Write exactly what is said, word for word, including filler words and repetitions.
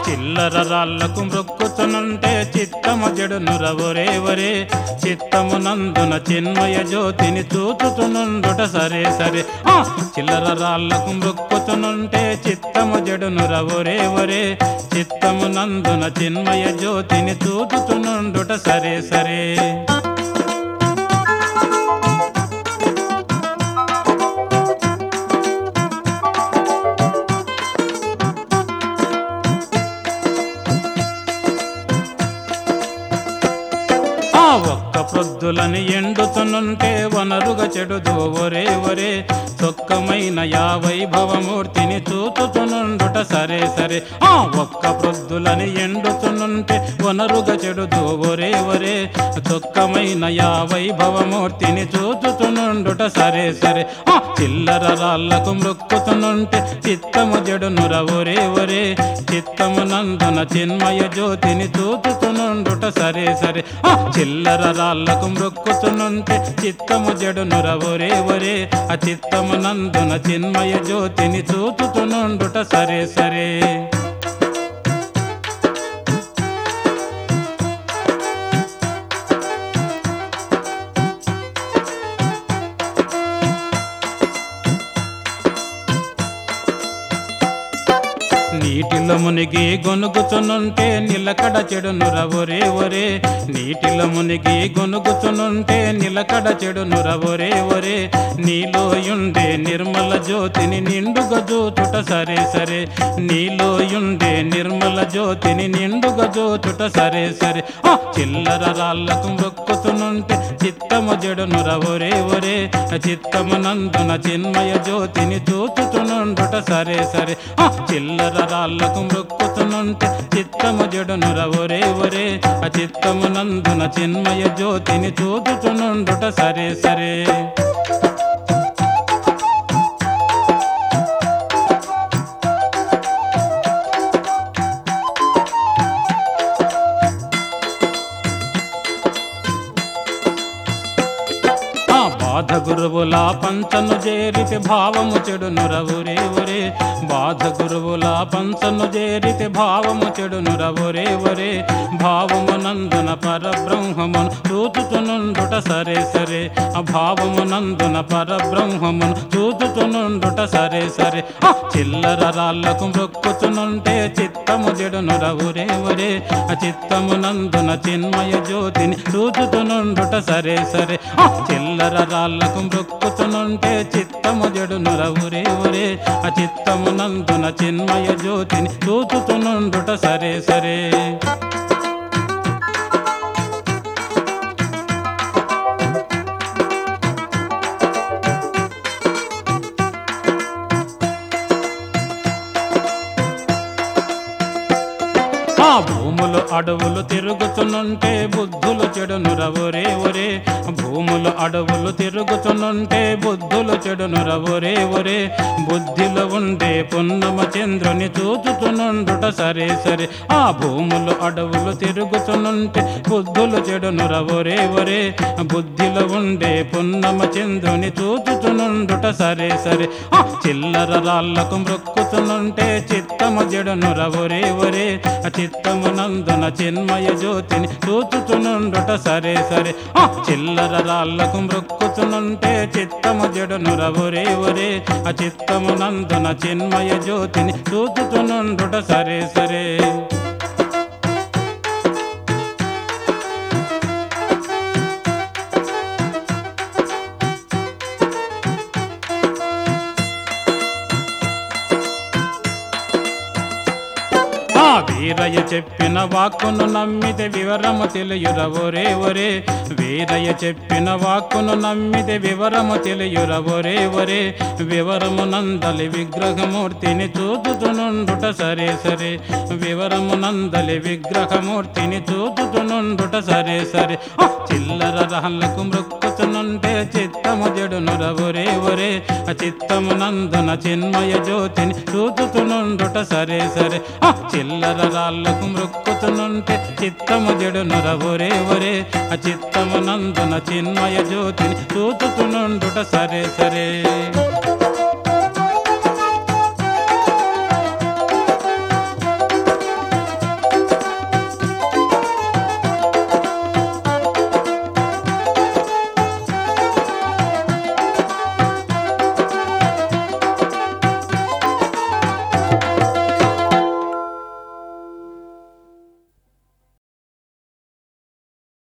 చిల్లర రాళ్లకు మృక్కుతునుంటే చిత్తము జడునుర ఒరే ఒరే చిత్తము నందున చిన్మయ జ్యోతిని చూచుతునుండుట సరే సరే ఆ చిల్లర రాళ్లకు మృక్కుతునుంటే చిత్తము జడునుర ఒరే ఒరే చిత్తము నందున చిన్మయ జ్యోతిని చూచుతునుండుట సరే సరే ఒక్క ప్రొద్దులని ఎండుతునుంటే వనరుగా చెడుదో ఒరే ఒరే చొక్కమైన యావై భవమూర్తిని చూచుతునుండుట సరే సరే ఆ ఒక్క ప్రొద్దులని ఎండుతునుంటే వనరుగా చెడుదో ఒరే ఒరే చొక్కమైన యావై భవమూర్తిని చూచుతునుండుట సరే సరే ఆ చిల్లర రాళ్లకు మృక్కుతునుంటే చిత్తము జడునుర ఒరే ఒరే చిత్తము నందున చిన్మయ జ్యోతిని చూచుతునుండుట సరే సరే ఆ చిల్లర రాళ్లకు మృక్కుతునుంటే చిత్తము జడునుర ఒరే ఒరే ఆ చిత్తము నందున చిన్మయ జ్యోతిని చూచుతునుండుట సరే సరే నీటిలో మునిగి గొనుగుచునుంటే నిలకడ చెడునుర ఒరే ఒరే నీటిలో మునిగి గొనుగుచునుంటే నిలకడ చెడునుర ఒరే ఒరే నీలోయుండే నిర్మల జ్యోతిని నిండుగా జోచుట సరే సరే నీలోయుండే నిర్మల జ్యోతిని నిండుగా జోచుట సరే సరే ఆ చిల్లర రాళ్లకు మొక్కుతునుంటే చిత్తము జడునుర ఒరే ఒరే చిత్తము నందున చిన్మయ జ్యోతిని చూచుతునుండుట సరే సరే ఆ చిల్లర రాళ్లకు మొక్కుతునుంటే చిత్తము జడునుర ఒరే ఒరే ఆ చిత్తము నందున చిన్మయ జ్యోతిని చూచుతునుండుట సరే సరే బాధ గురువుల పంచను చేరితే భావము చెడునుర ఒరే ఒరే బాధ గురువుల పంచను చేరితే భావము చెడునుర ఒరే ఒరే భావము నందున పరబ్రహ్మమును చూచుతునుండుట సరే సరే ఆ భావము నందున పరబ్రహ్మమును చూచుతునుండుట సరే సరే ఆ చిల్లర రాళ్లకు మొక్కుతునుంటే చిత్తము జడునుర ఒరే ఒరే ఆ చిత్తము నందున చిన్మయ జ్యోతిని చూచుతునుండుట సరే సరే ఆ చిల్లర రాళ్లకు మృక్కుతునుంటే చిత్తము జడునుర ఒరే ఒరే ఆ చిత్తము నందున చిన్మయ జ్యోతిని చూచుతునుండుట సరే సరే ఆ భూములు అడవులు తిరుగుతునుంటే బుద్ధులు చెడునుర ఒరే ఒరే భూములు అడవులు తిరుగుతునుంటే బుద్ధులు చెడునుర ఒరే ఒరే బుద్ధిలో ఉండే పున్నమ చంద్రుని చూచుతునుండుట సరే సరే ఆ భూములు అడవులు తిరుగుతునుంటే బుద్ధులు చెడునుర ఒరే ఒరే బుద్ధిలో ఉండే పున్నమ చంద్రుని చూచుతునుండుట సరే సరే ఆ చిల్లర రాళ్లకు మృక్కుతునుంటే చిత్తము జడునుర ఒరే ఒరే ఆ చిత్తము నందున చిన్మయ జ్యోతిని చూచుతునుండుట సరే సరే ఆ చిల్లర రాళ్లకు మృక్కుతునుంటే చిత్తము జడునుర ఒరే ఒరే ఆ చిత్తము నందున చిన్మయ జ్యోతిని చూచుతునుండుట సరే సరే వీరయ్య చెప్పిన వాక్కును నమ్మితే వివరము తెలియుర ఒరే ఒరే వీరయ్య చెప్పిన వాక్కును నమ్మితే వివరము తెలియుర ఒరే ఒరే వివరము నందలి విగ్రహమూర్తిని చూచుతునుండుట సరే సరే వివరము నందలి విగ్రహమూర్తిని చూచుతునుండుట సరే సరే చిల్లర రాళ్లకు మృక్కుతునుంటే చిత్తము జడునుర ఒరే ఒరే ఆ చిత్తము నందున చిన్మయ జ్యోతిని చూచుతునుండుట సరే సరే ఆ చిల్లర రాళ్లకు మృక్కుతునుంటే చిత్తము జడునుర ఒరే ఒరే ఆ చిత్తము నందున చిన్మయ జ్యోతిని చూచుతునుండుట సరే సరే